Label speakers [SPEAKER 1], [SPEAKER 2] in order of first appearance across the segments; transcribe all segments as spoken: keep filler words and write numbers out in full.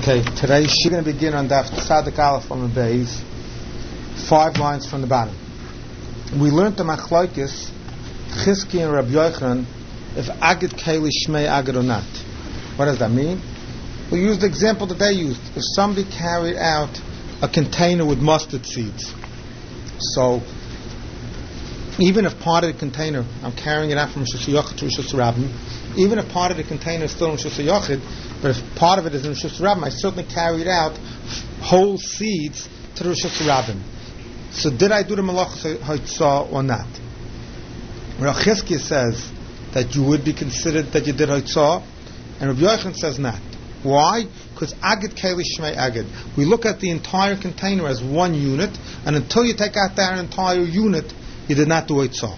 [SPEAKER 1] Okay, today she's going to begin on Daf Tzadik Aleph on the base, five lines from the bottom. We learned the Machlokes, Chizki and Rabbi Yochanan, if Agid Keli Shmei Agid or not. What does that mean? We used the example that they used. If somebody carried out a container with mustard seeds, so even if part of the container, I'm carrying it out from Rishus Yochid to Rishus Rabbim, even if part of the container is still in Rishus Yochid, but if part of it is in Rishus Rabbim, I certainly carried out whole seeds to the Rishus Rabbim. So did I do the Malach Haitzah or not? Rav Chizkiah says that you would be considered that you did Haitzah, and Rabbi Yochanan says not. Why? Because Agid Keli Shmei Agid. We look at the entire container as one unit, and until you take out that entire unit, you did not do Haitzah.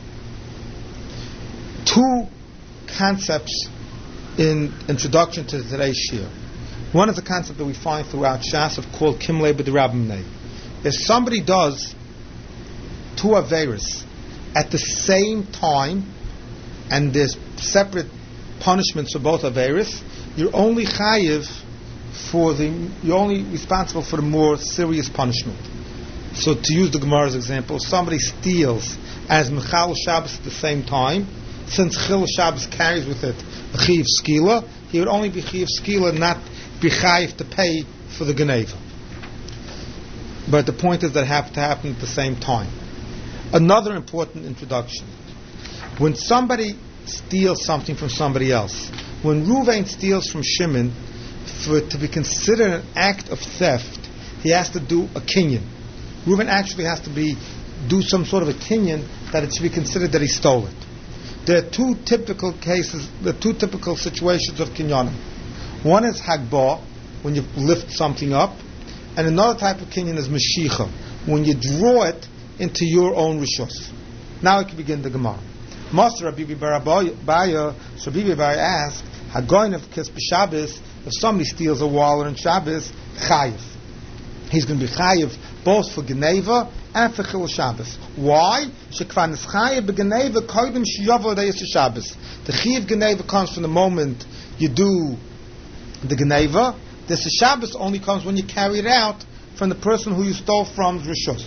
[SPEAKER 1] Two concepts in introduction to today's shir. One is a concept that we find throughout Shas of called Kimlei B'Dirabimnei. If somebody does two Averis at the same time, and there's separate punishments for both Averis, you're only chayiv for the, you're only responsible for the more serious punishment. So to use the Gemara's example, if somebody steals as Mechal Shabbos at the same time, since Chil Shabbos carries with it a Chiv Skila, he would only be Chiv Skila, not be Chayiv to pay for the Geneva. But the point is that it have to happen at the same time. Another important introduction. When somebody steals something from somebody else, when Ruvain steals from Shimon, for it to be considered an act of theft, he has to do a kinyan. Ruvain actually has to be do some sort of a kinyan that it should be considered that he stole it. There are two typical cases, the two typical situations of kinyanim. One is hagbah, when you lift something up, and another type of kinyan is meshicha, when you draw it into your own rishus. Now we can begin the Gemara. Master Rabbi Barabaya, so Rabbi Barabaya asked, Hagoyin of Kis B'Shabbos, if somebody steals a wallet on Shabbos, chayiv. He's going to be chayiv both for Geneva and for Chil Shabbos. Why? Shekvan is chayiv b'Geneva kodim sheyavo d'yis Shabbos. The chayiv Geneva comes from the moment you do the Geneva. The Shabbos only comes when you carry it out from the person who you stole from's rishus.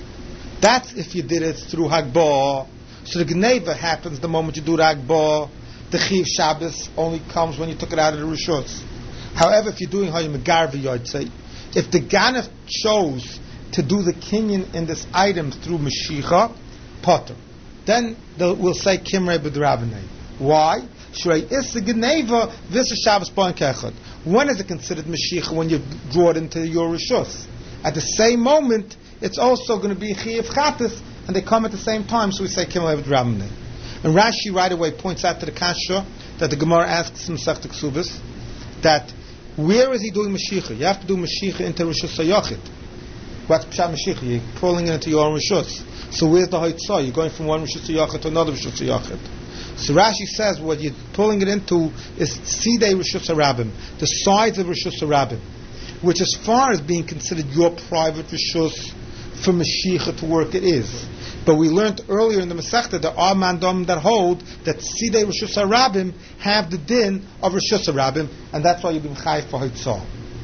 [SPEAKER 1] That's if you did it through Hagbah. So the Geneva happens the moment you do the Hagbah. The chayiv Shabbos only comes when you took it out of the rishus. However, if you're doing Hayim Garvi, I'd say, if the Ganef chose to do the kinyan in this item through Mashiach, Potter, then we'll say Kimrei B'Dirabimnei. Why? Shrei Issa Geneva Visa Shabbos Bon Kechad. When is it considered Mashiach? When you draw it into your Rishus. At the same moment, it's also going to be Chiyav Chatas, and they come at the same time, so we say Kimrei B'Dirabimnei. And Rashi right away points out to the Kasha that the Gemara asks him Sech Ksubis, that where is he doing Mashiach? You have to do Mashiach into Rishus HaYochid. What's Pshat Mashiach? You're pulling it into your own Rishus. So where's the Haitzah? You're going from one Rishus HaYochid to another Rishus HaYochid. So Rashi says what you're pulling it into is Sidei Rishus HaRabbim, the sides of Rishus HaRabbim, which as far as being considered your private Rishus for Mashiach to work, it is. But we learned earlier in the Masechta there are mandam that hold that Sidei Rishus HaRabbim have the din of Rishus HaRabbim, and that's why you've been chayiv for Haitzah.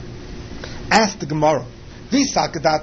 [SPEAKER 1] Ask the Gemara, if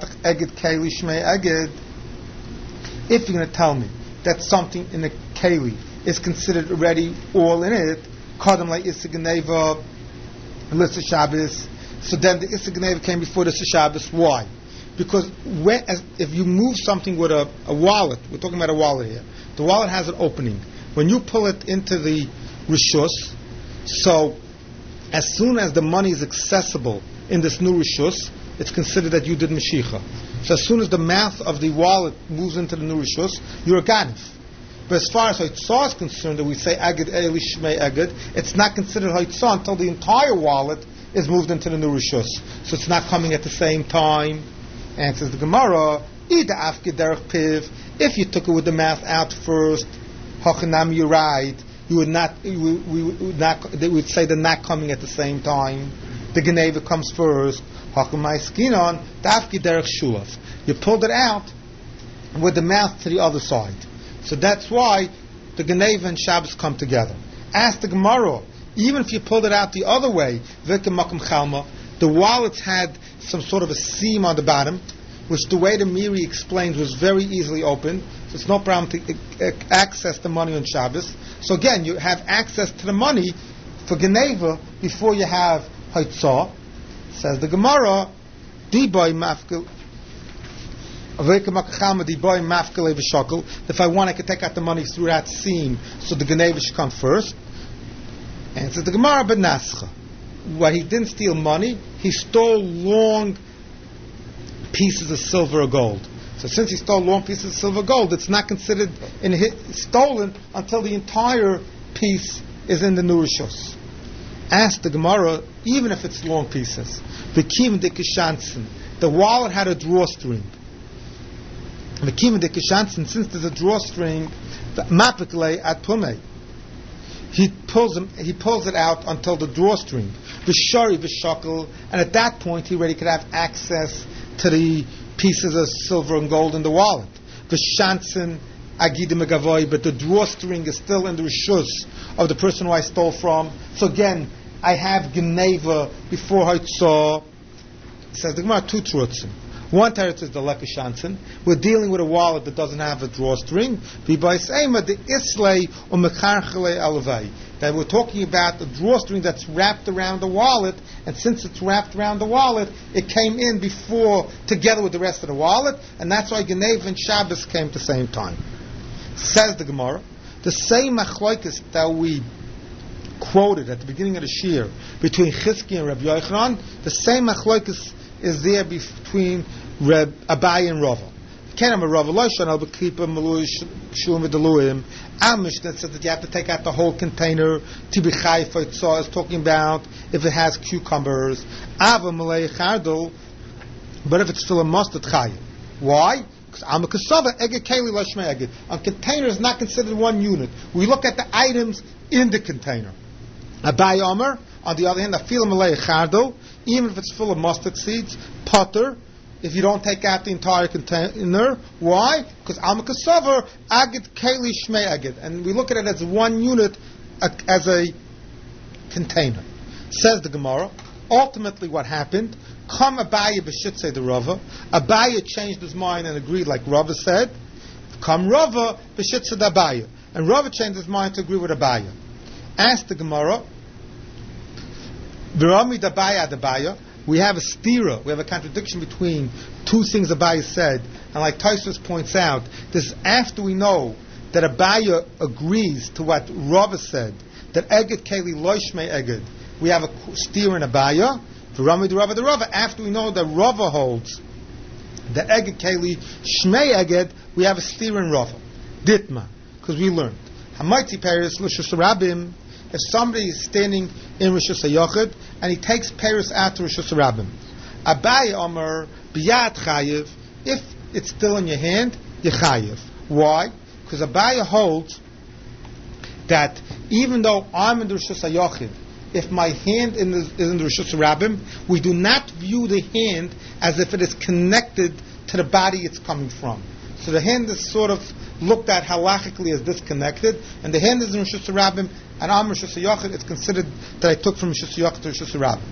[SPEAKER 1] you're going to tell me that something in a keli is considered already all in it, Kadam like Issa Geneva, Lissa Shabbos, so then the Issa Geneva came before the Shabbos. Why? Because when, as, if you move something with a, a wallet, we're talking about a wallet here, the wallet has an opening. When you pull it into the Rishus, so as soon as the money is accessible in this new Rishus, it's considered that you did Mashiach. So as soon as the mouth of the wallet moves into the new Rishus, you're a Ganef. But as far as Haitzah is concerned, that we say Agid Eli Shmei Agid, it's not considered Haitzah until the entire wallet is moved into the new Rishus. So it's not coming at the same time. Answers the Gemara, if you took it with the mouth out first, Hachanam, you're right, you would not, you would, we would not, they would say they're not coming at the same time. The Geneva comes first, Hachamai Skinon, Dafki Derech Shuaf. You pulled it out with the mouth to the other side. So that's why the Geneva and Shabbos come together. Ask the Gemara, even if you pulled it out the other way, Vikam Makam Chalma, The wallets had some sort of a seam on the bottom, which the way the Miri explains was very easily opened. So it's no problem to uh, access the money on Shabbos. So again, you have access to the money for Geneva before you have Haitzah. Says the Gemara, Diboy Mafkel. If I want, I could take out the money through that seam, so the Geneva should come first. And it says the Gemara Benascha. Where he didn't steal money, he stole long pieces of silver or gold. So since he stole long pieces of silver or gold, it's not considered in his, stolen until the entire piece is in the Nurishos. Ask the Gemara, even if it's long pieces, the wallet had a drawstring. The since there's a drawstring, the mapikle at Pumei, he pulls him, he pulls it out until the drawstring, the shari v'shakel, and at that point he already could have access to the pieces of silver and gold in the wallet. The shantzen agidim agavoy, but the drawstring is still in the rishus of the person who I stole from. So again, I have Geneva before Haitzah. Says the Gemara, two truths. One teretz is the lekashantzen. We're dealing with a wallet that doesn't have a drawstring. That we're talking about the drawstring that's wrapped around the wallet, and since it's wrapped around the wallet, it came in before, together with the rest of the wallet, and that's why Geneva and Shabbos came at the same time. Says the Gemara, the same machlokes that we quoted at the beginning of the shir between Chizki and Rabbi Yochanan, the same machlokes is there between Reb Abai and Rava. Kenam Rava Loishan al Beklipa Malui Shulum V'Deluim. Our Mishnah says that you have to take out the whole container. Tibi Chayfa Tzah is talking about if it has cucumbers. Ava Malay Chardol, but if it's still a mustard Chay. Why? Because Am Kasava Eged Keli Lashmei Eged. A container is not considered one unit. We look at the items in the container. Abai Omer, on the other hand, Afil Malay Chardol, even if it's full of mustard seeds, potter, if you don't take out the entire container. Why? Because Alma Kasavar, Agid Keli Shmei Agid. And we look at it as one unit, uh, as a container. Says the Gemara, ultimately what happened, Come Abaya B'Shitze the Rava. Abaya changed his mind and agreed like Rava said. Come Rava B'Shitze the Abaya. And Rava changed his mind to agree with Abaya. Ask the Gemara, V'rami Dabaya Dabaya, we have a stira, we have a contradiction between two things Abaya said, and like Tosfos points out, this is after we know that Abaya agrees to what Rava said, that Eged Keli Loishmei Eged, we have a stira in Abaya, V'rami the Rava the Rava, after we know that Rava holds that Eged Keli Shmei Eged, we have a stira in Rava, Ditma, because we learned. Hamaitzi Paris L'Shus Rabim, if somebody is standing in Rosh Hashanah and he takes Paris out to Rosh Hashanah, Abai Omer Biyad Chayiv, if it's still in your hand, you Chayiv. Why? Because Abai holds that even though I'm in the Rosh Hashanah, if my hand in the, is in the Rosh Hashanah, we do not view the hand as if it is connected to the body it's coming from. So the hand is sort of looked at halachically as disconnected, and the hand is in Rosh Hashanah, and I'm Rosh Hashanah, it's considered that I took from Rosh Hashanah to Rosh Hashanah.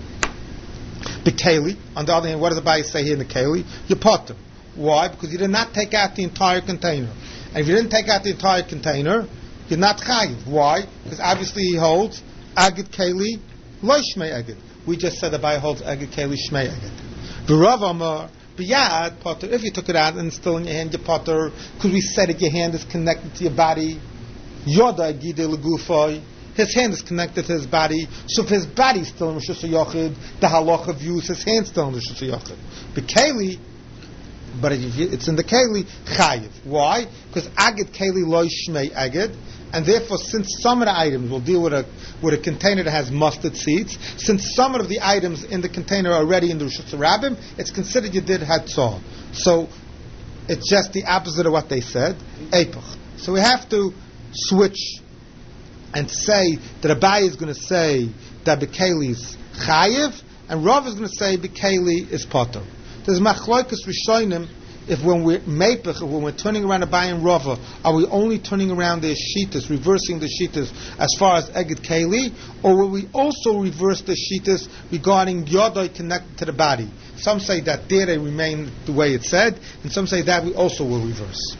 [SPEAKER 1] The Keli, on the other hand, what does the Abai say here in the Keli? You potter. Why? Because you did not take out the entire container. And if you didn't take out the entire container, you're not chayiv. Why? Because obviously he holds Agid Keli Lo Shmei Agid. We just said the Abai holds Agid Keli Shmei Agid. V'Rav Amar B'Yad potter. If you took it out and it's still in your hand, you potter. Because we said that your hand is connected to your body. Yoda Agide L'Gufay. His hand is connected to his body. So if his body is still in Rosh Hashanah, the halacha views his hand still in Rosh Hashanah. The Keli, but it's in the Keli, Chayiv. Why? Because Agid Keli Lo Shmei Agid, and therefore, since some of the items, we'll deal with a with a container that has mustard seeds, since some of the items in the container are already in the Rosh Hashanah, it's considered you did Hatzah. So it's just the opposite of what they said, Eipach. So we have to switch and say that Abai is going to say that Bekeli is Chayiv, and Rav is going to say Bekeli is Potter. There's Machloikus Rishonim if when we're mepech, when we're turning around a bayin rova, are we only turning around the shitas, reversing the shitas as far as eged keli, or will we also reverse the shitas regarding yodai connected to the body? Some say that there they remain the way it said, and some say that we also will reverse.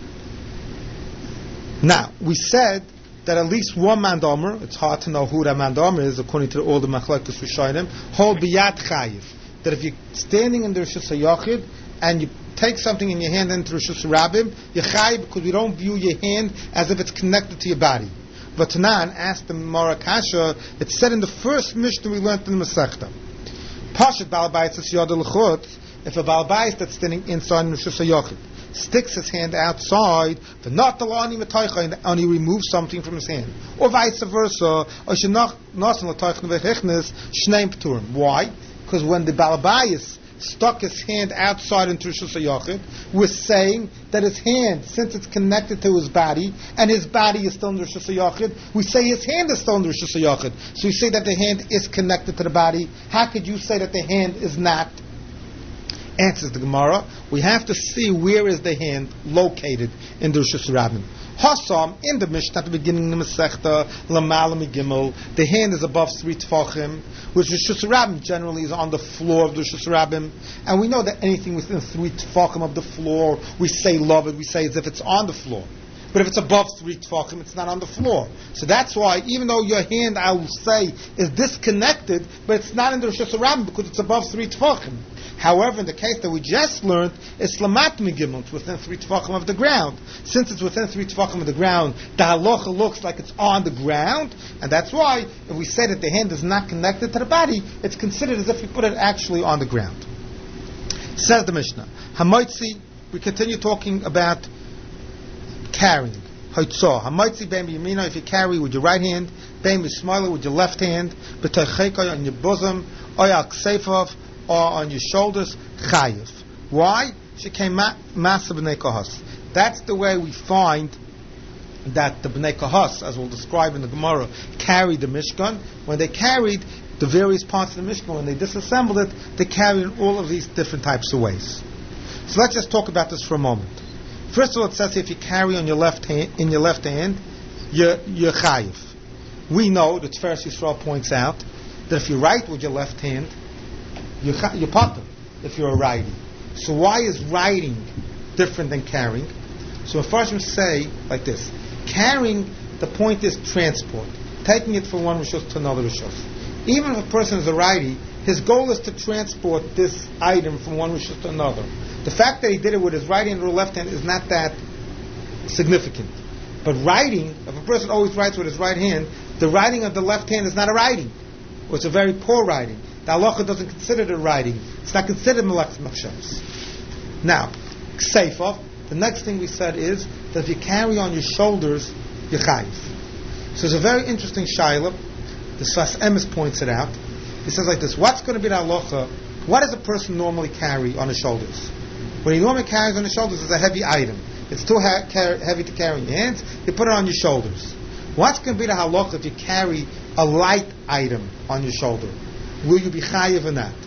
[SPEAKER 1] Now, we said that at least one mandomer, it's hard to know who that mandomer is according to all the machlekes rishonim, hold biyad chayiv, that if you're standing in the Rishus HaYachid and you take something in your hand into Rishus Rabbim, you're chayiv because we don't view your hand as if it's connected to your body. But Tanan asked the Mara Kasha, it's said in the first Mishnah we learned in the Masechta. Pashat Balabais is Yod L'chut, if a Balabais that's standing inside Rishus HaYachid sticks his hand outside, the not alani mataycha, and he removes something from his hand, or vice versa, or should not nasan lataycha vechechnes shneim pturim. Why? Because when the balabayis stuck his hand outside into Rishus HaYachid, we're saying that his hand, since it's connected to his body, and his body is still in Rishus HaYachid, we say his hand is still in Rishus HaYachid. So we say that the hand is connected to the body. How could you say that the hand is not? Answers the Gemara, we have to see where is the hand located in the Rishus Rabbim. Hassam, in the Mishnah at the beginning of the Masechta, Lamala Gimel, the hand is above three tefachim, which Rishus Rabbim generally is on the floor of the Rishus Rabbim, and we know that anything within three tefachim of the floor, we say love it, we say as if it's on the floor. But if it's above three tefachim, it's not on the floor. So that's why, even though your hand, I will say, is disconnected, but it's not in the Rishus Rabbim because it's above three tefachim. However, in the case that we just learned, it's lamat migimel, it's within three tefachim of the ground. Since it's within three tefachim of the ground, the halacha looks like it's on the ground, and that's why, if we say that the hand is not connected to the body, it's considered as if you put it actually on the ground. Says the Mishnah, Hamaitzi, we continue talking about carrying. Haitzah, Hamaitzi bein b'yamina, if you carry with your right hand, bein b'smaila with your left hand, b'teichekoi on your bosom, oyal kseifav, or on your shoulders, chayiv. Why? She came massive b'nei kahas. That's the way we find that the b'nei kahas, as we'll describe in the Gemara, carried the Mishkan. When they carried the various parts of the Mishkan, when they disassembled it, they carried in all of these different types of ways. So let's just talk about this for a moment. First of all, it says if you carry on your left hand, in your left hand, you're, you're chayiv. We know, the Tiferes Yisrael points out, that if you write with your left hand, You're, you're potter if you're a righty. So why is writing different than carrying? So first we say like this: carrying, the point is transport, taking it from one rishus to another rishus. Even if a person is a righty, his goal is to transport this item from one rishus to another. The fact that he did it with his right hand or left hand is not that significant. But writing, if a person always writes with his right hand, the writing of the left hand is not a writing, or it's a very poor writing. The halacha doesn't consider it writing. It's not considered melech machshavs. Now, kseifa, the next thing we said is that if you carry on your shoulders, you're chayiv. So it's a very interesting shayla. The Sfas Emes points it out. He says like this: what's going to be the halacha? What does a person normally carry on his shoulders? What he normally carries on his shoulders is a heavy item. It's too ha- car- heavy to carry in your hands. You put it on your shoulders. What's going to be the halacha if you carry a light item on your shoulder? Will you be chayiv or not?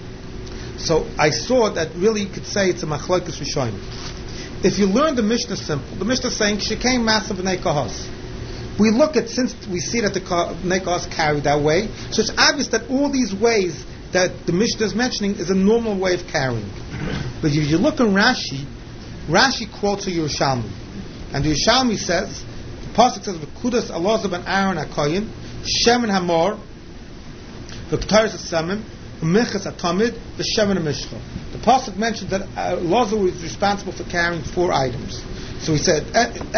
[SPEAKER 1] So I saw that really you could say it's a machlokes rishonim. If you learn the Mishnah simple, the Mishnah is saying shekei masav b'nei kahas. We look at, since we see that the b'nei kahas carry that way, so it's obvious that all these ways that the Mishnah is mentioning is a normal way of carrying. But if you look in Rashi, Rashi quotes a Yerushalmi, and the Yerushalmi says, the pasuk says, "V'kudas Elazar ben Aaron hakoyin, shemen hamor." The pasuk mentioned that Elazar was responsible for carrying four items. So he said,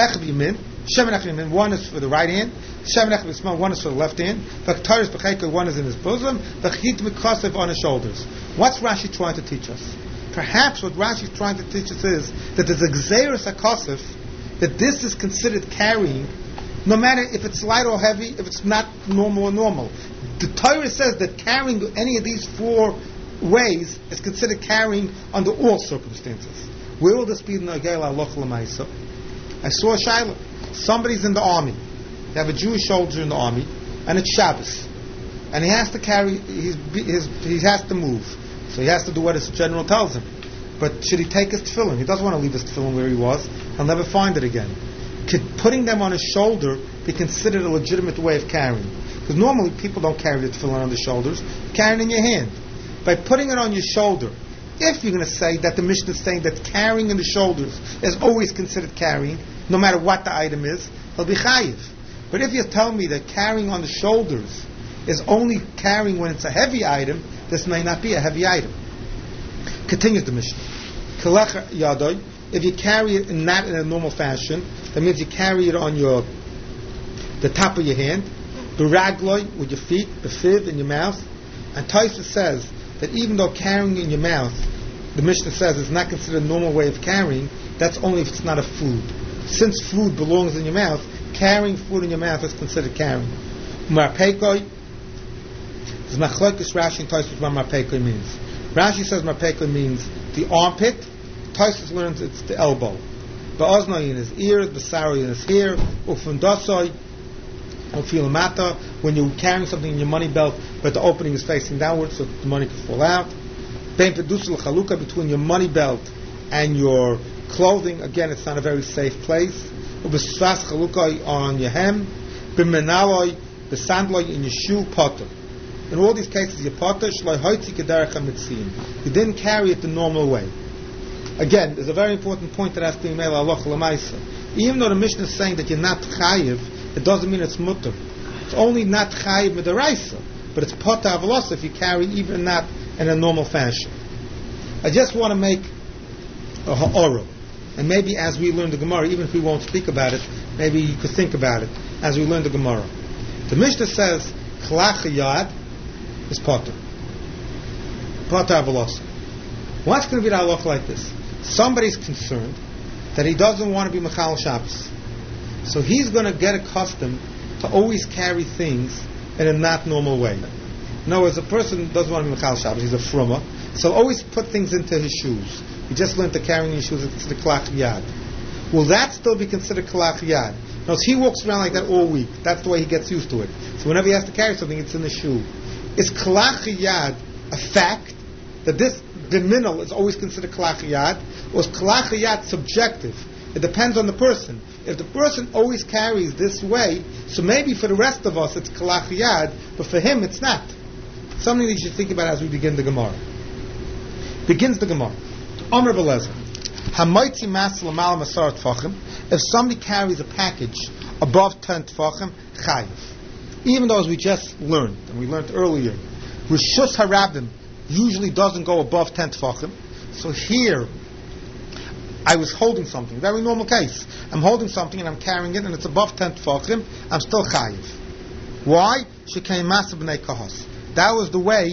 [SPEAKER 1] one is for the right hand, one is for the left hand, one is in his bosom, on his shoulders. What's Rashi trying to teach us? Perhaps what Rashi is trying to teach us is that there's a gzeirus hakosef, that this is considered carrying, no matter if it's light or heavy, if it's not normal or normal. The Torah says that carrying any of these four ways is considered carrying under all circumstances. Where will this be in the Nagel Aloch L'Maisa? I saw a Shiloh. Somebody's in the army. They have a Jewish soldier in the army, and it's Shabbos. And he has to carry, he's, his, he has to move. So he has to do what his general tells him. but should he take his tefillin? He doesn't want to leave his tefillin where he was. He'll never find it again. Could putting them on his shoulder be considered a legitimate way of carrying? Because normally people don't carry the tefillin on their shoulders, carry it in your hand. By putting it on your shoulder, if you're going to say that the Mishnah is saying that carrying in the shoulders is always considered carrying, no matter what the item is, he'll be chayiv. But if you tell me that carrying on the shoulders is only carrying when it's a heavy item, this may not be a heavy item. Continues the Mishnah. Kalech yadoi, if you carry it not in a normal fashion, that means you carry it on your the top of your hand, beragloi with your feet, befiv in your mouth. And Taisa says that even though carrying in your mouth, the Mishnah says is not considered a normal way of carrying, that's only if it's not a food. Since food belongs in your mouth, carrying food in your mouth is considered carrying. Marpekoi is machlokes Rashi and Taisa what marpekoi means. Rashi says marpekoi means the armpit. Taisa learns it's the elbow. Ba'oznoi in his ears, b'saroi in his hair, ufundosoi, ufilamata, when you're carrying something in your money belt, but the opening is facing downwards so the money can fall out. Bein pedusul chaluka, between your money belt and your clothing, again it's not a very safe place. Ubesvas chaluka on your hem, b'menaloi, b'sandloi in your shoe, potter. In all these cases, your potter, shloi hoitzi kederech hamitzim. You didn't carry it the normal way. Again, there's a very important point that has to be made halacha l'maisa. Even though the Mishnah is saying that you're not chayiv, it doesn't mean it's mutter. It's only not chayiv midaraisa, but it's potter avlos if you carry even that in a normal fashion. I just want to make a ha'orah, and maybe as we learn the Gemara, even if we won't speak about it, maybe you could think about it as we learn the Gemara. The Mishnah says chlach yad is potter, potter avlos. What's going to be the halacha like this? Somebody's concerned that he doesn't want to be Mechal Shabbos. So he's going to get accustomed to always carry things in a not normal way. In other words, a person doesn't want to be Mechal Shabbos, he's a frumma, so always put things into his shoes. He just learned to carry his shoes into the Klach Yad. Will that still be considered Klach Yad? No, he walks around like that all week. That's the way he gets used to it. So whenever he has to carry something, it's in the shoe. Is Klach Yad a fact that this B'minal is always considered Klach Yad, or is Klach Yad subjective? It depends on the person. If the person always carries this way, so maybe for the rest of us it's Klach Yad, but for him it's not. Something that you should think about as we begin the Gemara. Begins the Gemara. Omer Belezer. Hamoitzi mas l'mal masar tfachim. If somebody carries a package above ten tfachim, chayiv. Even though, as we just learned, and we learned earlier, Rishus Harabim usually doesn't go above ten tfachim. So here, I was holding something, very normal case. I'm holding something and I'm carrying it and it's above ten tfachim, I'm still chayiv. Why? Shekei masa b'nei kahos. That was the way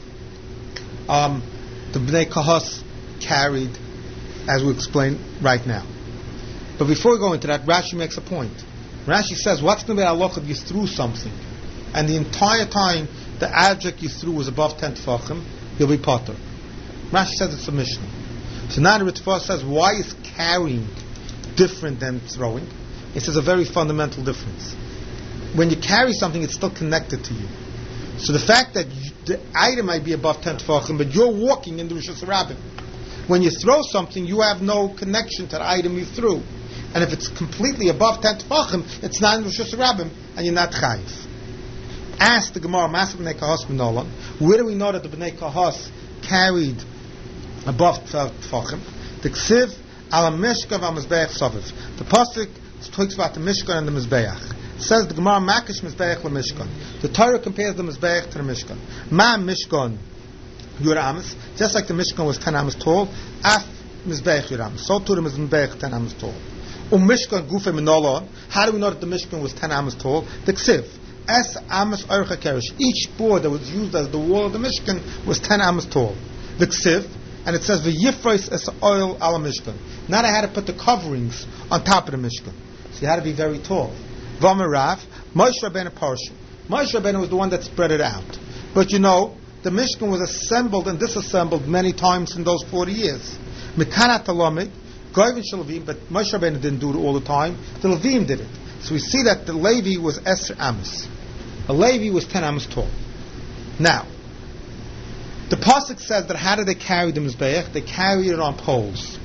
[SPEAKER 1] um, the b'nei kahos carried, as we explain right now. But before we go into that, Rashi makes a point. Rashi says, what's going to be halacha if you threw something, and the entire time the object you threw was above ten tefachim, you'll be potter. Rashi says it's a Mishnah. So now the Ritva says, why is carrying different than throwing? He says a very fundamental difference. When you carry something, it's still connected to you. So the fact that you, the item might be above ten tefachim, but you're walking in the Rishus Harabim. When you throw something, you have no connection to the item you threw. And if it's completely above ten tefachim, it's not in Rishus Harabim, and you're not chayiv. Ask the Gemara, Masa b'nei kahos b'nolan, where do we know that the b'nei kahos carried above twelve tefachim? The ksiv ala mishkan v'amizbeach soviv. The pasuk talks about the mishkan and the mizbeach. It says the Gemara makish mizbeach l'mishkan. The Torah compares the mizbeach to the mishkan. Ma mishkan yur amas, just like the mishkan was ten amas tall, af mizbeach yur amas. So too the mizbeach ten amas tall. Um mishkan gufe minolan. How do we know that the mishkan was ten amas tall? The ksiv. Es amas orcha kerish. Each board that was used as the wall of the Mishkan was ten amas tall. The ksiv, and it says v'yifreis es oil ala Mishkan. Now they had to put the coverings on top of the Mishkan, so you had to be very tall. V'amarav Moshe Rabbeinu Parshim. Moshe Rabbeinu was the one that spread it out. But you know, the Mishkan was assembled and disassembled many times in those forty years. Mikanat Talomid, Goyvin Shalavim, but Moshe Rabbeinu didn't do it all the time. The Levim did it. So we see that the Levi was Esr Amos. A Levi was ten amos tall. Now, The pasuk says that how do they carry the mizbeach? They carry it on poles.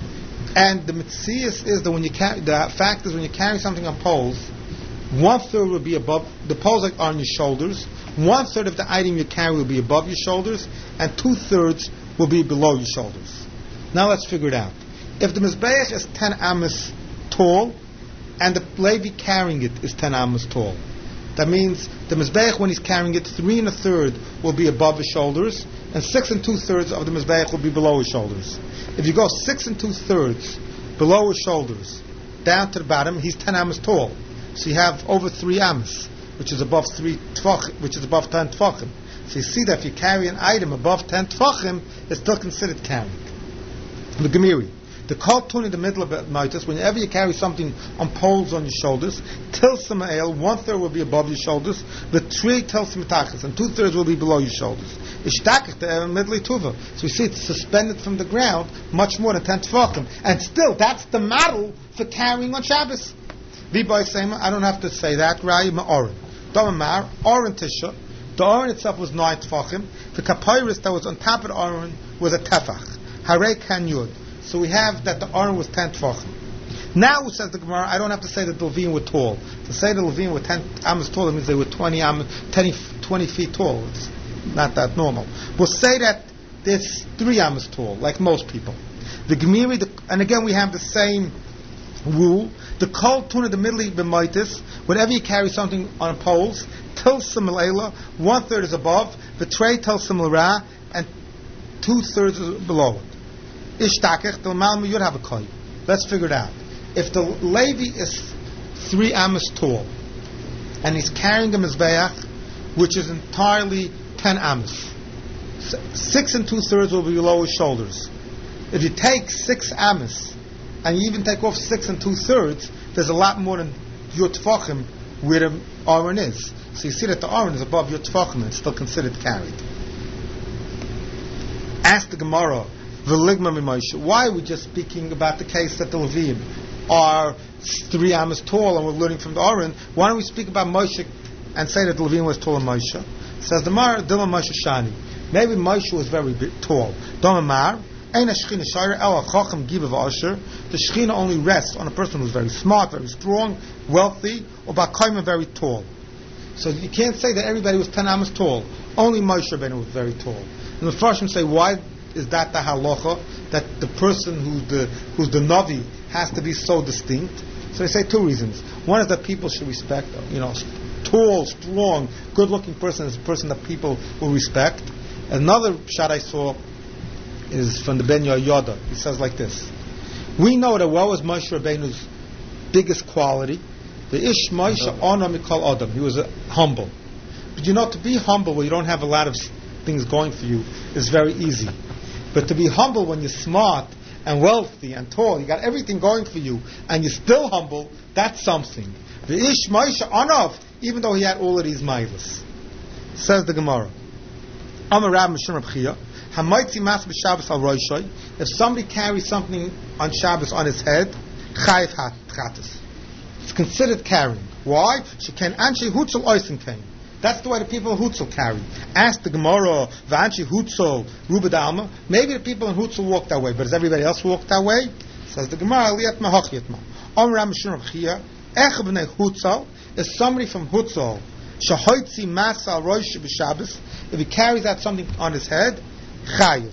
[SPEAKER 1] And the mitzias is that when you carry, the fact is when you carry something on poles, one third will be above, the poles are on your shoulders, one third of the item you carry will be above your shoulders, and two thirds will be below your shoulders. Now let's figure it out. If the mizbeach is ten amos tall, and the Levi carrying it is ten amos tall, that means the mizbeach, when he's carrying it, three and a third will be above his shoulders, and six and two thirds of the mizbeach will be below his shoulders. If you go six and two thirds below his shoulders, down to the bottom, he's ten amos tall. So you have over three amos, which is above three tfach, which is above ten tfachim. So you see that if you carry an item above ten tfachim, it's still considered carrying. The Gemiri. The kol tun in the middle of it, mitis, whenever you carry something on poles on your shoulders, til samael, one third will be above your shoulders, the three til samatachas, and two thirds will be below your shoulders. Ishtakach the middle tuva. So we see it's suspended from the ground much more than ten tefachim, and still that's the model for carrying on Shabbos. V'boy sema, I don't have to say that. Rai ma'orin, damamar orin tisha. The orin itself was nine tefachim. The kapyrus that was on top of the orin was a tefach. Harei kan yud. So we have that the Aron was ten tefachim. Now, says the Gemara, I don't have to say that the Levim were tall. To say the Levim were ten amos tall, it means they were twenty, amos, ten, twenty feet tall. It's not that normal. We'll say that there's three amos tall, like most people. The Gemiri, the, and again we have the same rule. The kol tuna, the middle b'maitis, whenever you carry something on poles, til similela, one third is above, the tray til similera, and two thirds is below it. Ishtakach, the Malma Yud have a koy. Let's figure it out. If the Levi is three amos tall, and he's carrying a mizbeach, which is entirely ten amos, six and two thirds will be below his shoulders. If you take six amos, and you even take off six and two thirds, there's a lot more than your tefachim where the Aron is. So you see that the Aron is above your tefachim, and it's still considered carried. Ask the Gemara, why are we just speaking about the case that the Levim are three amos tall and we're learning from the Aron? Why don't we speak about Moshe and say that the Levim was taller than Moshe? Says the Mar, Dilma Moshe Shani. Maybe Moshe was very big, tall. Doma Mar, Eina Shechina Shire, El Chacham Giva Asher. The Shechina only rests on a person who's very smart, very strong, wealthy, or Bakaima very tall. So you can't say that everybody was ten amos tall. Only Moshe Rabbeinu was very tall. And the Farshim say, why is that the halacha, that the person who's the who's the Navi has to be so distinct? So they say two reasons. One is that people should respect, you know, tall, strong, good-looking person is a person that people will respect. Another shot I saw is from the Ben Yoda. He says like this: we know that what was Moshe Rabbeinu's biggest quality? The Ish Moshe Ona Mikol Adam. He was uh, humble. But you know, to be humble where you don't have a lot of things going for you is very easy. But to be humble when you're smart and wealthy and tall, you got everything going for you, and you're still humble, that's something. The Ish Moshe Anav, even though he had all of these milas. Says the Gemara. Amar Rab Mishum Rabchia, Hamaitzi Mas b'Shabbos al Roshai. If somebody carries something on Shabbos on his head, Chayiv Chatas. It's considered carrying. Why? She can Anshe Hutzel Oisen came. That's the way the people in Hutzel carry. Ask the Gemara, Vanchi Hutzel, Rubadalma. Maybe the people in Hutzel walk that way, but does everybody else walk that way? Says the Gemara, Liatma Hochiatma. Omram Shunam Chia, Echabne Hutzel is somebody from Hutzel. Shahoitzi Masal Rosh B'Shabbos. If he carries out something on his head, Chayiv.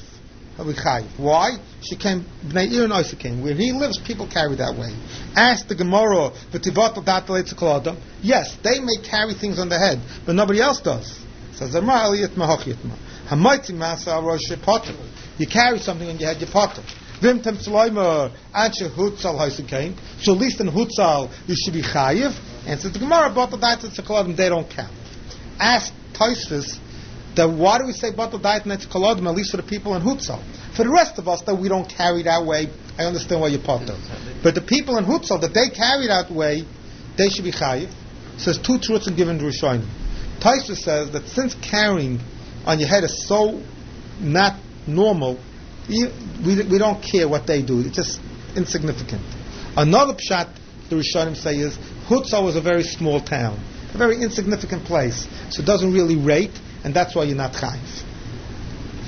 [SPEAKER 1] Why? She came Bnei Ir and Oisa came. Where he lives, people carry that way. Ask the Gemara, V'tivatal datal etzekol adam. Yes, they may carry things on the head, but nobody else does. Says Amar Aliyatma Hochiatma. Hamaitzi Masa Rosh Potter. You carry something on your head, you potter. Vim Tem Tzloimer Anshe Hutzal Hoisa came. So at least in Hutzal you should be chayiv. And says the Gemara, Batal datal etzekol adam, they don't count. Ask Tosfos, that why do we say batal dait and it's kolodim, at least for the people in Hutzal? For the rest of us that we don't carry that way, I understand why you potter. But the people in Hutzal that they carry that way, they should be chayiv. Says two truths and given to Rishonim. Taisha says that since carrying on your head is so not normal, we, we don't care what they do. It's just insignificant. Another pshat the Rishonim say is Hutzal was a very small town, a very insignificant place, so it doesn't really rate. And that's why you're not chayiv.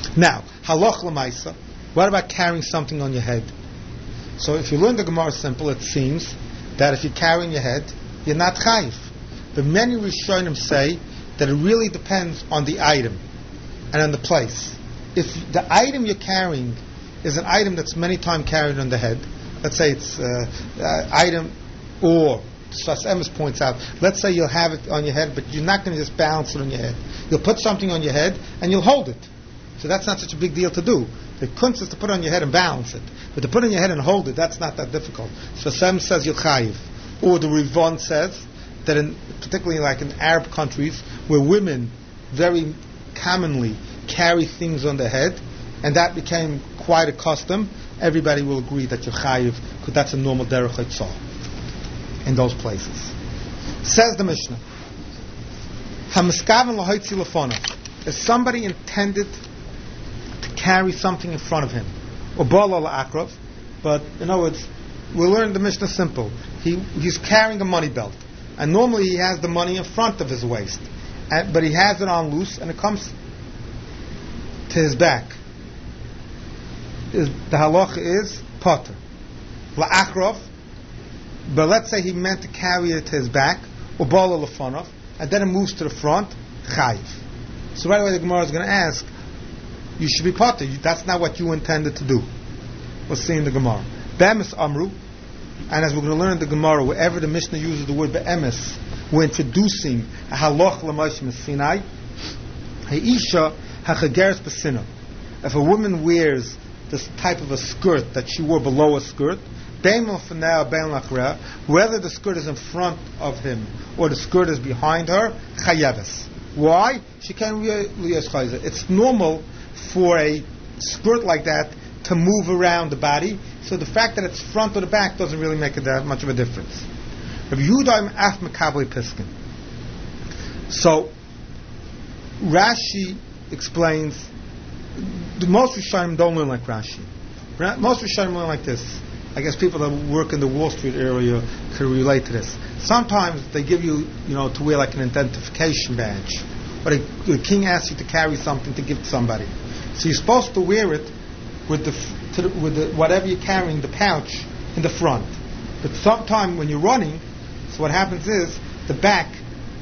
[SPEAKER 1] Now, halach l'maisa. What about carrying something on your head? So if you learn the Gemara simple, it seems that if you're carrying your head, you're not chayiv. But many Rishonim say that it really depends on the item and on the place. If the item you're carrying is an item that's many times carried on the head, let's say it's uh, uh, item, or Sfas Emes points out, let's say you'll have it on your head, but you're not going to just balance it on your head. You'll put something on your head and you'll hold it. So that's not such a big deal to do. The kunst is to put it on your head and balance it. But to put it on your head and hold it, that's not that difficult. So Sfas Emes says you're chayiv. Or the Rivon says that in, particularly like in Arab countries, where women very commonly carry things on their head, and that became quite a custom, everybody will agree that you're chayiv, because that's a normal derech haitzah in those places. Says the Mishnah, Hamiskaven lahoitzi lefonav. If somebody intended to carry something in front of him, or bala la'akrav, but in other words, we'll learn the Mishnah simple. He he's carrying a money belt, and normally he has the money in front of his waist, and, but he has it on loose, and it comes to his back. Is, the halacha is potter la'akrav, but let's say he meant to carry it to his back, or bala lefonav, and then it moves to the front, chayiv. So right away the Gemara is going to ask, you should be potter. That's not what you intended to do. We'll see in the Gemara. Be'emes amru, and as we're going to learn in the Gemara, wherever the Mishnah uses the word be'emes, we're introducing a halach l'moshe m'sinai. Ha'isha ha'chageres b'sina. If a woman wears this type of a skirt that she wore below a skirt, whether the skirt is in front of him or the skirt is behind her, chayaves. Why? She can't liyas chayzer. It's normal for a skirt like that to move around the body, so the fact that it's front or the back doesn't really make it that much of a difference. Rabbi Yehuda af mekabli piskin. So Rashi explains. The most Rishonim don't learn like Rashi. Most Rishonim learn like this. I guess people that work in the Wall Street area can relate to this. Sometimes they give you, you know, to wear like an identification badge, or the king asks you to carry something to give to somebody. So you're supposed to wear it with the, to the with the, whatever you're carrying, the pouch in the front. But sometimes when you're running, so what happens is the back,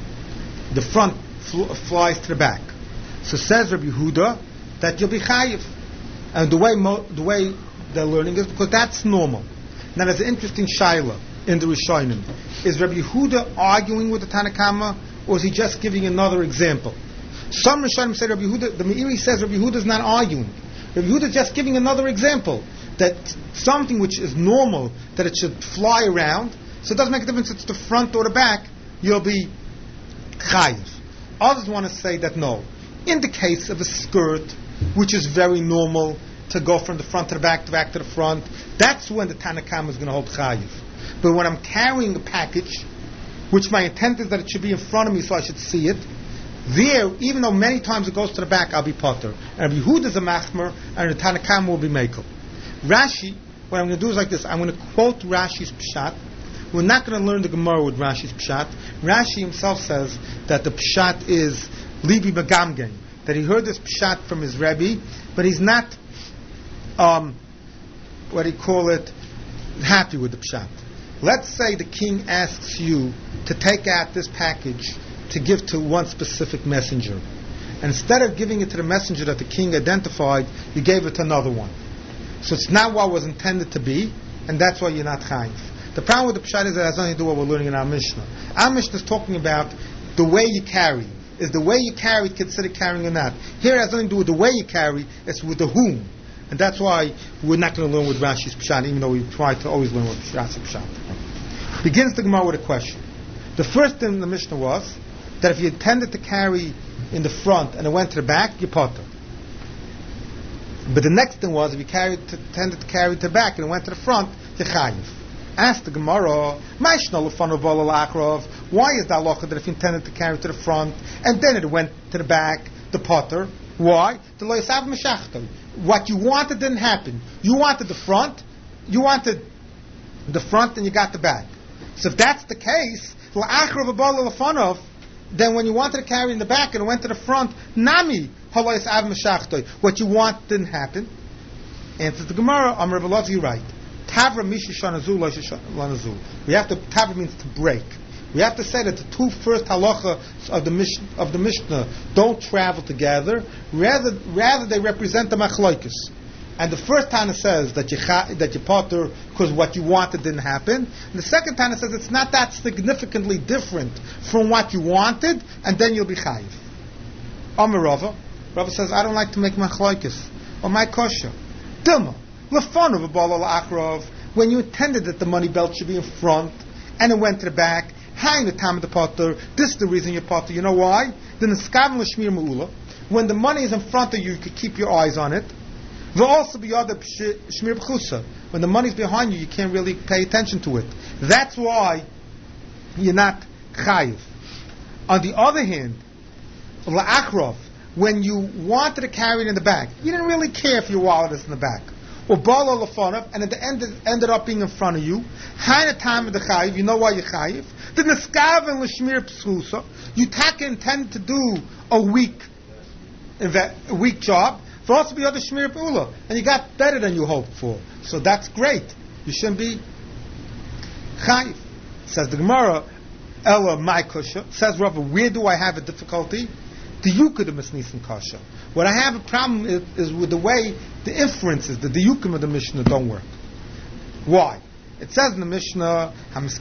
[SPEAKER 1] the front fl- flies to the back. So says Rabbi Yehuda that you'll be chayiv, and the way mo- the way they're learning is because that's normal. Now there's an interesting shaila in the Rishonim. Is Rabbi Yehuda arguing with the Tanakama, or is he just giving another example? Some Rishonim say Rabbi Yehuda, the Meiri says Rabbi Yehuda is not arguing. Rabbi Yehuda is just giving another example, that something which is normal, that it should fly around, so it doesn't make a difference if it's the front or the back, you'll be chayiv. Others want to say that no. In the case of a skirt, which is very normal, to go from the front to the back, to back to the front, that's when the Tanakama is going to hold chayiv. But when I'm carrying a package, which my intent is that it should be in front of me so I should see it, there, even though many times it goes to the back, I'll be potter. And Rabbi Yehuda is a machmer, and the Tanakama will be mekel. Rashi, what I'm going to do is like this. I'm going to quote Rashi's pshat. We're not going to learn the Gemara with Rashi's pshat. Rashi himself says that the pshat is libi megamgen, that he heard this pshat from his Rebbe, but he's not, um, what do you call it, happy with the pshat. Let's say the king asks you to take out this package to give to one specific messenger. And instead of giving it to the messenger that the king identified, you gave it to another one. So it's not what was intended to be, and that's why you're not chayiv. The problem with the pshat is that it has nothing to do with what we're learning in our Mishnah. Our Mishnah is talking about the way you carry. Is the way you carry considered carrying or not? Here it has nothing to do with the way you carry, it's with the whom. And that's why we're not going to learn with Rashi's pshat, even though we try to always learn with Rashi's pshat. Begins the Gemara with a question. The first thing in the Mishnah was that if you intended to carry in the front and it went to the back, you potter. But the next thing was if you carried to, intended to carry to the back and it went to the front, you chayiv. Ask the Gemara, why is the halacha that if you intended to carry to the front and then it went to the back, the potter? Why? What you wanted didn't happen. You wanted the front, you wanted the front and you got the back. So if that's the case, then when you wanted to carry in the back and it went to the front, nami, What you want didn't happen. Answers the Gemara, Amar Rav Elazar, you're right. Tavra misha shanazu lo shanazu. We have to, Tavra means to break. We have to say that the two first halachas of the Mish, of the Mishnah don't travel together. Rather, rather they represent the machlokes. And the first Tana says that you that you potter because what you wanted didn't happen. And the second Tana says it's not that significantly different from what you wanted, and then you'll be chayiv. Amar Rava, Rava says I don't like to make machlokes. Or my kosher. Dilma lefanav v'bala la'akrov. When you intended that the money belt should be in front and it went to the back. Hang the time of the potter. This is the reason you're potter. You know why? The neskaven l'shmir me'ula. When the money is in front of you, you can keep your eyes on it. There'll also be other shmir b'chusa. When the money's behind you, you can't really pay attention to it. That's why you're not chayiv. On the other hand, la'akrov, when you wanted to carry it in the back, you didn't really care if your wallet is in the back. Or bala lefonav, and at the end it ended up being in front of you. High the time of the chayiv, you know why you're chayiv. The neskaven l'shmir p'chusa, you taka intend to do a week, a week job. For also be other shmir p'ula, and you got better than you hoped for. So that's great. You shouldn't be chayiv. Says the Gemara, Ella my kusha. Says Rava, where do I have a difficulty? The yukad of misnisin kasha. What I have a problem is, is with the way the inferences, the diyukim of the Mishnah don't work. Why? It says in the Mishnah,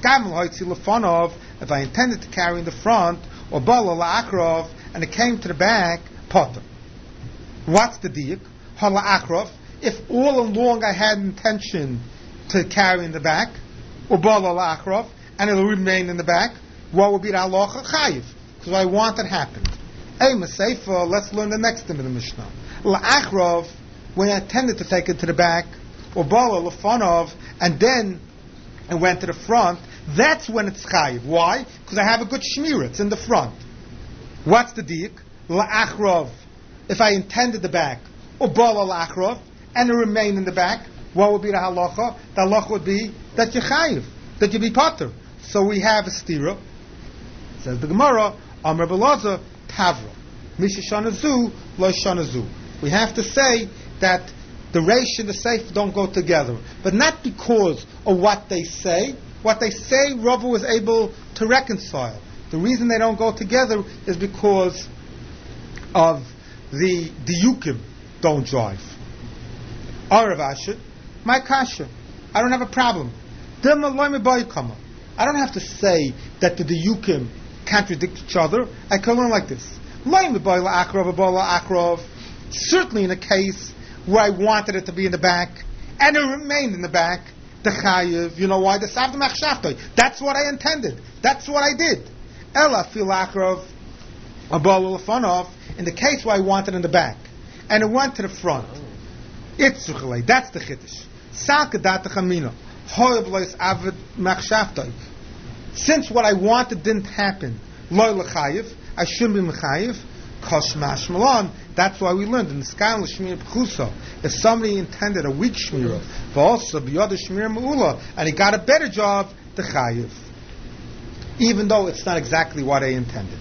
[SPEAKER 1] if I intended to carry in the front, or bala la'akrov, and it came to the back, potter. What's the diyuk? Hala'akrov. If all along I had intention to carry in the back, or bala la'akrov, and it'll remain in the back, what would be the halacha? Chayiv. Because what I wanted happened. Hey, Maseifa, let's learn the next thing in the Mishnah. La'akrov, when I intended to take it to the back, or bala l'fanov, and then it went to the front, that's when it's chayiv. Why? Because I have a good shmira, it's in the front. What's the diuk? La'akrov, if I intended the back, or bala la'akrov, and it remained in the back, what would be the halacha? The halacha would be that you chayiv, that you be potter. So we have a stira. Says the Gemara, Amar Rav Elazar, Tavra. Misha shanazu, lo shanazu. We have to say that the reish and the seif don't go together. But not because of what they say. What they say, Rava was able to reconcile. The reason they don't go together is because of the diyukim don't drive. Arav Asher, my kasha. I don't have a problem. I don't have to say that the diyukim contradict each other. I can learn like this. Certainly in a case where I wanted it to be in the back and it remained in the back, the chayiv, you know why? The savdam achshavtoi. That's what I intended. That's what I did. Ella fil akrov abal lefanov, in the case where I wanted it in the back and it went to the front. Itzruchalei. That's the chiddush. Salkadat chamina. Hoyablois avid machshavtoi. Since what I wanted didn't happen, loy lechayiv, I shouldn't be mechayiv. Kosh mashmalon. That's why we learned in the sky l'shmir b'chusa. If somebody intended a weak shmira, but also b'yada shmir me'ula, and he got a better job, the chayiv, even though it's not exactly what I intended.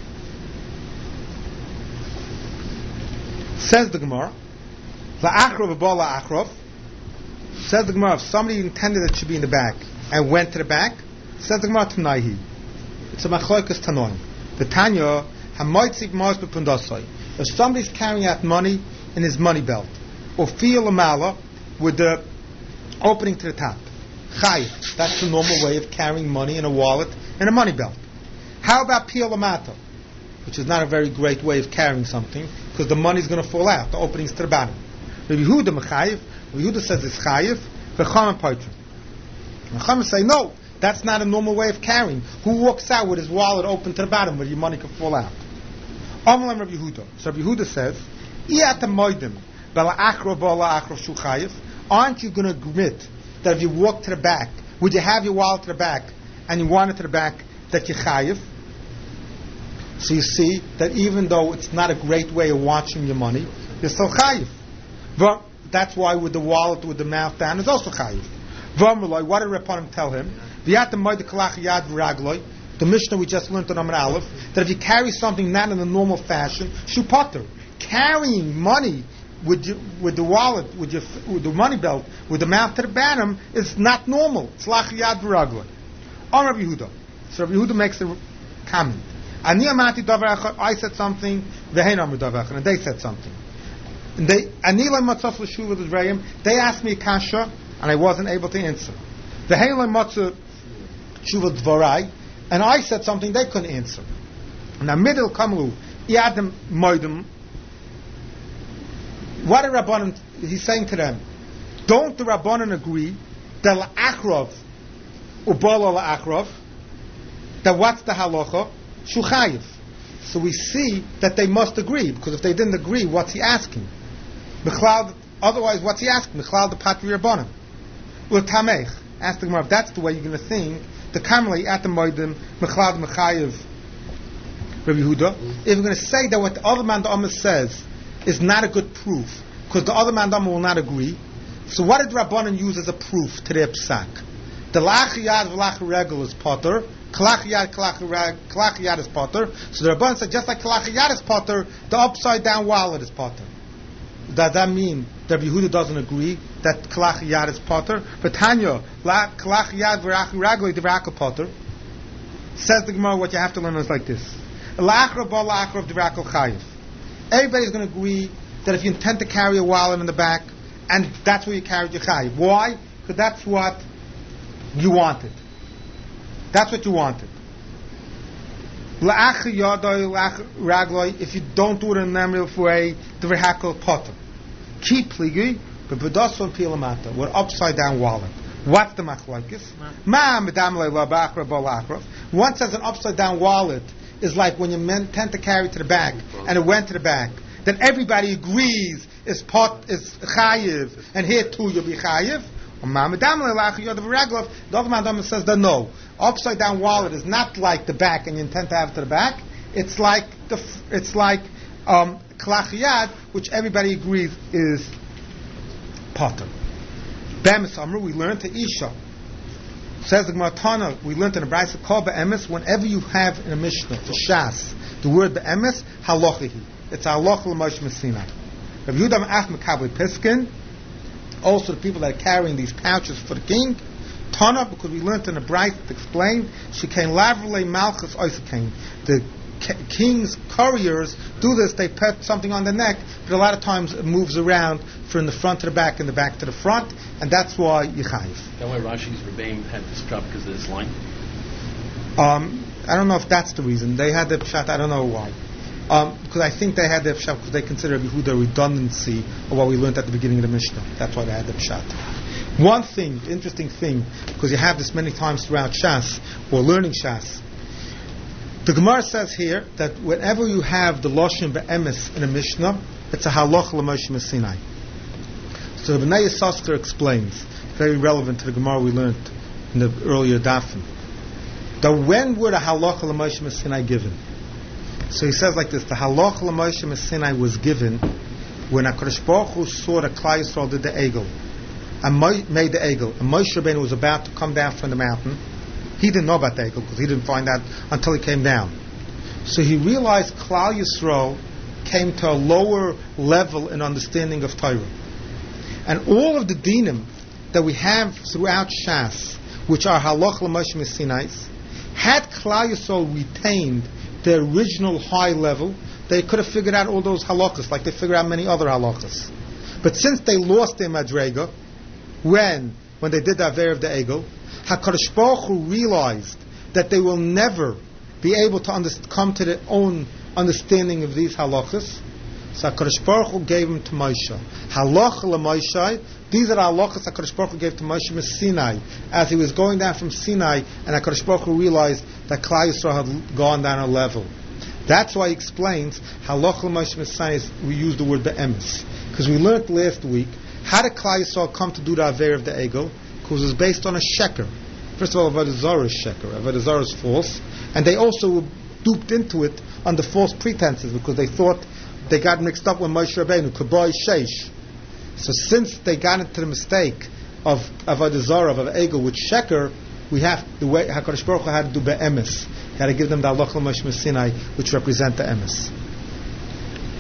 [SPEAKER 1] Says the Gemara, la'akrov b'bal la'akrov. Says the Gemara, if somebody intended it should be in the back and went to the back, says the Gemara Tanaihi. It's a machlokas tanoim. The Tanya hamoitzik mars b'pundasai. If somebody's carrying out money in his money belt, or fiyah lamala with the opening to the top, chayiv. That's the normal way of carrying money in a wallet in a money belt. How about piyah lamata, which is not a very great way of carrying something because the money's going to fall out. The opening's to the bottom. Rabbi Yehuda mechayiv. Rabbi Yehuda says it's chayiv. V'cham paitrim. V'cham say no. That's not a normal way of carrying. Who walks out with his wallet open to the bottom where your money can fall out? Amalam Rabbi Yehuda. So Rabbi Yehuda says, aren't you going to admit that if you walk to the back, would you have your wallet to the back and you want it to the back, that you're chayiv? So you see that even though it's not a great way of watching your money, you're still chayiv. But that's why with the wallet with the mouth down is also chayiv. What did Rabbanim tell him? The Mishnah we just learned on Amar Aleph, that if you carry something not in the normal fashion, shu potter. carrying money with your, with the wallet, with your with the money belt, with the mouth to the bottom is not normal. It's lachiyad v'ragla. On Rabbi Yehuda. So Rabbi Yehuda makes a comment. Ani amati davar echad, I said something, v'hein amru davar echad, and they said something. And they, ani lo matzah l'shuva d'zreim, they asked me a kasha, and I wasn't able to answer. V'hein lo matzah shuva d'varai, and I said something they couldn't answer. Now middle kamlu, iadem moidem. What are Rabbanan, he's saying to them, don't the Rabbanan agree that la'achrov, ubala la'achrov, that what's the halacha? Shuchayiv. So we see that they must agree, because if they didn't agree, what's he asking? Mechlal, otherwise, what's he asking? Mechlal the patri Rabbanan. U'tamech. Ask the Gemara, if that's the way you're going to think, the Kamli at the Moedim, Mechlal the Mechayiv, Rabbi Yehuda, if you're going to say that what the other man the Amos says is not a good proof, because the other man the Amos will not agree, so what did Rabbanan use as a proof to their psak? The lach yad v'lach regel is potter, klach yad klach yad is potter. So the Rabbanan said just like klach yad is potter, the upside down wallet is potter. Does that mean that Yehuda doesn't agree that klach yad is potter? But Tanya, klach yad v'lach regel is potter. Says the Gemara, what you have to learn is like this: la'achrav ba la'achrav d'v'rakol chayiv. Everybody's going to agree that if you intend to carry a wallet in the back, and that's where you carried your chayiv. Why? Because that's what you wanted. That's what you wanted. If you don't do it in an emril way, the v'hakol potter. Keep pligi, but b'dosol pilamata, with upside down wallet. What's the machlokes? Ma medam le'la ba'achrav ba'la'achrav. One says an upside down wallet is like when you intend to carry to the back, and it went to the back. Then everybody agrees is pot is chayiv, and here too you'll be chayiv. The other man says that no, upside down wallet is not like the back, and you intend to have it to the back. It's like the it's like um, klach yad, which everybody agrees is potter. Bam Samru, we learned to Isha. Says the Gemara Tana, we learned in the Brayso called be'emes. Whenever you have in a Mishnah for Shas the word be'emes, halachihi. It's halach l'Moshe Messina. Rav Yehuda Ach Mekabli Piskin. Also, the people that are carrying these pouches for the king, Tana, because we learned in the Brayso to explain, she came lavrele malchus oisakain. The king's couriers do this; they put something on the neck, but a lot of times it moves around from the front to the back and the back to the front, and that's why yichayiv.
[SPEAKER 2] That way, Rashi's Rebbeim had this drop because of this line.
[SPEAKER 1] Um, I don't know if that's the reason they had the pshat. I don't know why. Um, because I think they had the pshat because they consider Yehuda redundancy of what we learned at the beginning of the Mishnah. That's why they had the pshat. One thing, interesting thing, because you have this many times throughout Shas or learning Shas. The Gemara says here that whenever you have the Loshin Be'emes in a Mishnah, it's a halach l'Moshe Messinai. So the Bnei Yissaschar explains, very relevant to the Gemara we learned in the earlier dafim, that when were the halach l'Moshe Messinai given? So he says like this: the halach l'Moshe Messinai was given when HaKadosh Baruch Hu saw that Klal Yisrael did the egel and made the egel, and Moshe Rabbeinu was about to come down from the mountain. He didn't know about the egel because he didn't find out until he came down. So he realized Klal Yisrael came to a lower level in understanding of Torah. And all of the dinim that we have throughout Shas, which are halach l'Moshe Messinais, had Klal Yisrael retained the original high level, they could have figured out all those halachas, like they figured out many other halachas. But since they lost their madrega, when when they did the aver of the egel, HaKadosh Baruch Hu realized that they will never be able to under- come to their own understanding of these halachas. So HaKadosh Baruch Hu gave them to Moshe. Halach l'Moshe. These are the halachas HaKadosh Baruch Hu gave to Moshe from Sinai, as he was going down from Sinai, and HaKadosh Baruch Hu realized that Klal Yisrael had gone down a level. That's why he explains halach l'Moshe Messiah. We use the word be'emes because we learned last week how did Klal Yisrael come to do the aver of the egel? Because it was based on a sheker. First of all, Avodah Zarah is sheker. Avodah Zarah is false, and they also were duped into it under false pretenses because they thought they got mixed up with Moshe Rabbeinu, Kabbai Sheish. So since they got into the mistake of Avodah Zarah, of Egel with sheker, we have the way HaKadosh Baruch Hu had to do be'emes. He had to give them the halach l'Moshe Sinai, which represent the emes.